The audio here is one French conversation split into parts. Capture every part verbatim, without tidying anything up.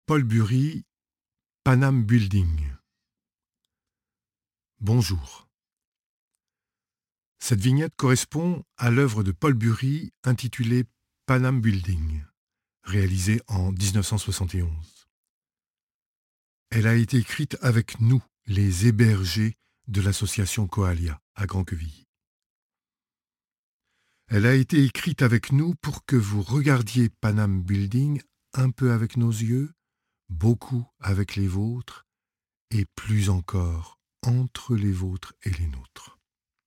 Paul Bury, Panam Building. Bonjour. Cette vignette correspond à l'œuvre de Paul Bury intitulée Panam Building, réalisée en dix-neuf cent soixante et onze. Elle a été écrite avec nous, les hébergés de l'association Coalia à Grand-Quevilly. Elle a été écrite avec nous pour que vous regardiez Panam Building un peu avec nos yeux, beaucoup avec les vôtres, et plus encore entre les vôtres et les nôtres.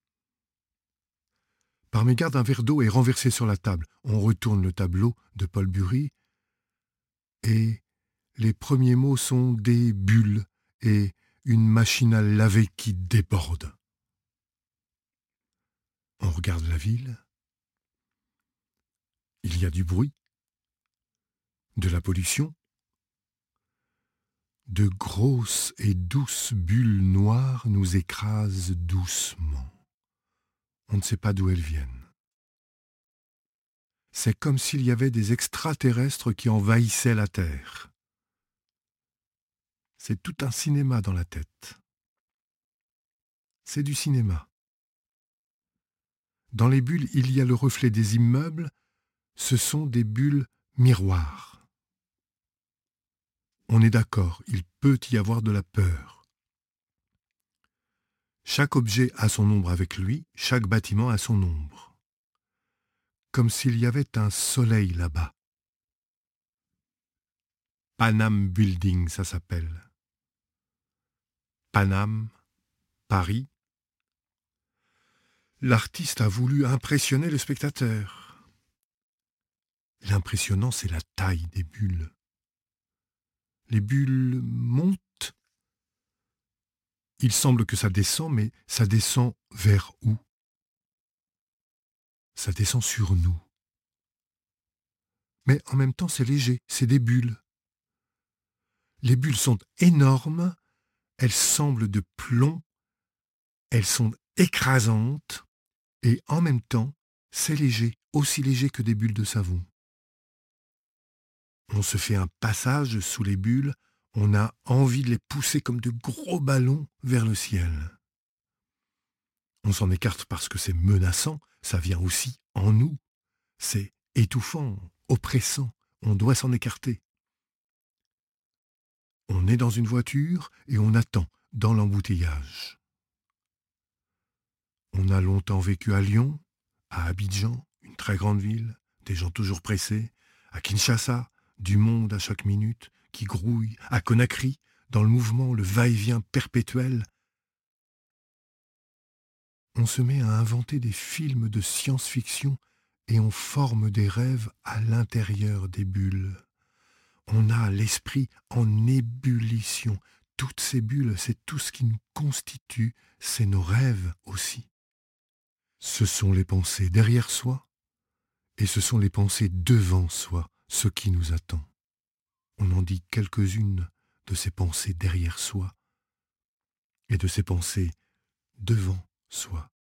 Par mégarde, un verre d'eau est renversé sur la table. On retourne le tableau de Paul Bury et les premiers mots sont des bulles et une machine à laver qui déborde. On regarde la ville. Il y a du bruit, de la pollution, de grosses et douces bulles noires nous écrasent doucement. On ne sait pas d'où elles viennent. C'est comme s'il y avait des extraterrestres qui envahissaient la Terre. C'est tout un cinéma dans la tête. C'est du cinéma. Dans les bulles, il y a le reflet des immeubles. Ce sont des bulles miroirs. On est d'accord, il peut y avoir de la peur. Chaque objet a son ombre avec lui, chaque bâtiment a son ombre. Comme s'il y avait un soleil là-bas. Panam Building, ça s'appelle. Panam, Paris. L'artiste a voulu impressionner le spectateur. L'impressionnant, c'est la taille des bulles. Les bulles montent. Il semble que ça descend, mais ça descend vers où? Ça descend sur nous. Mais en même temps, c'est léger, c'est des bulles. Les bulles sont énormes, elles semblent de plomb, elles sont écrasantes, et en même temps, c'est léger, aussi léger que des bulles de savon. On se fait un passage sous les bulles, on a envie de les pousser comme de gros ballons vers le ciel. On s'en écarte parce que c'est menaçant, ça vient aussi en nous. C'est étouffant, oppressant, on doit s'en écarter. On est dans une voiture et on attend dans l'embouteillage. On a longtemps vécu à Lyon, à Abidjan, une très grande ville, des gens toujours pressés, à Kinshasa, du monde à chaque minute, qui grouille, à Conakry, dans le mouvement, le va-et-vient perpétuel. On se met à inventer des films de science-fiction et on forme des rêves à l'intérieur des bulles. On a l'esprit en ébullition. Toutes ces bulles, c'est tout ce qui nous constitue, c'est nos rêves aussi. Ce sont les pensées derrière soi et ce sont les pensées devant soi, ce qui nous attend. On en dit quelques-unes de ces pensées derrière soi et de ces pensées devant soi.